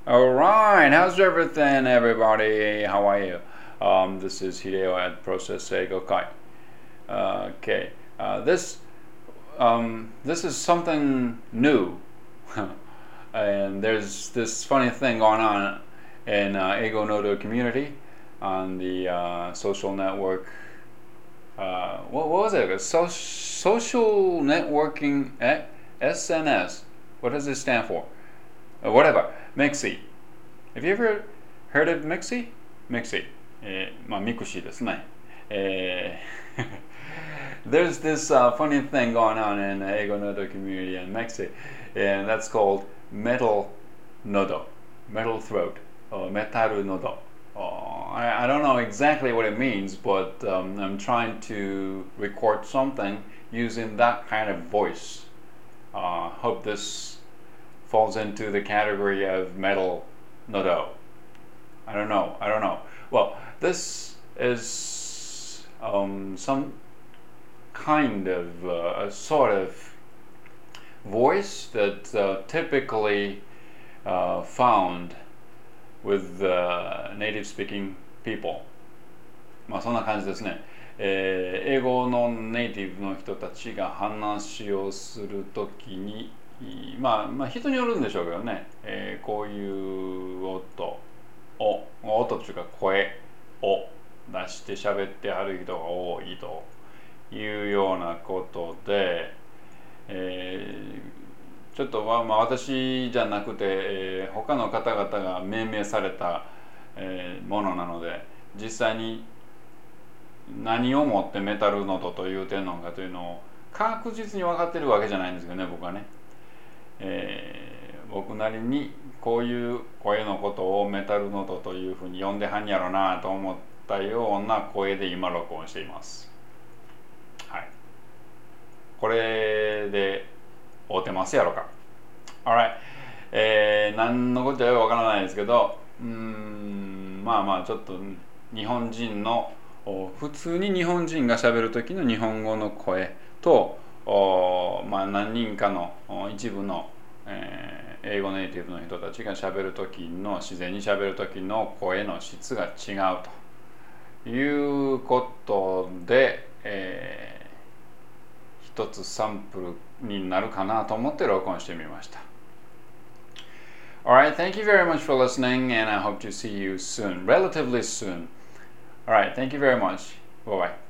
All right, how's everything, everybody? How are you? This is Hideo at Process Eigo Kai. Okay, this is something new, and there's this funny thing going on in Eigo Nodo community on the social network. What was it? Social networking SNS. What does it stand for? Whatever. Mixi. Have you ever heard of Mixi? Mixi. まあ、ミクシーですね。There's this funny thing going on in Eigo Nodo community and Mixi, and that's called Metal Nodo, Metal Throat, or Metaru Nodo. I don't know exactly what it means, but I'm trying to record something using that kind of voice. Hope this falls into the category of metal nodo. I don't know. Well, this is some kind of a sort of voice that typically found with native speaking people. まあそんな感じですね。英語のネイティブの人たちが話をするときにまあ人によるんでしょうけどね、こういう音というか声を出して喋ってはる人が多いというようなことで、ちょっと私じゃなくて、他の方々が命名された、ものなので、実際に何をもってメタルノートというてんのかというのを確実に分かってるわけじゃないんですけどね、僕はね。僕なりにこういう声のことをメタルノートというふうに呼んではんやろなと思ったような声で今録音しています。はい。これで合うてますやろか。Alright、何のことやかわからないですけど、まあちょっと日本人の普通に日本人がしゃべる時の日本語の声と何人かの一部の、英語ネイティブの人たちがしゃべる時の自然にしゃべる時の声の質が違うということで、一つサンプルになるかなと思って録音してみました。Alright, thank you very much for listening, and I hope to see you soon, relatively soon. Alright, thank you very much. Bye bye.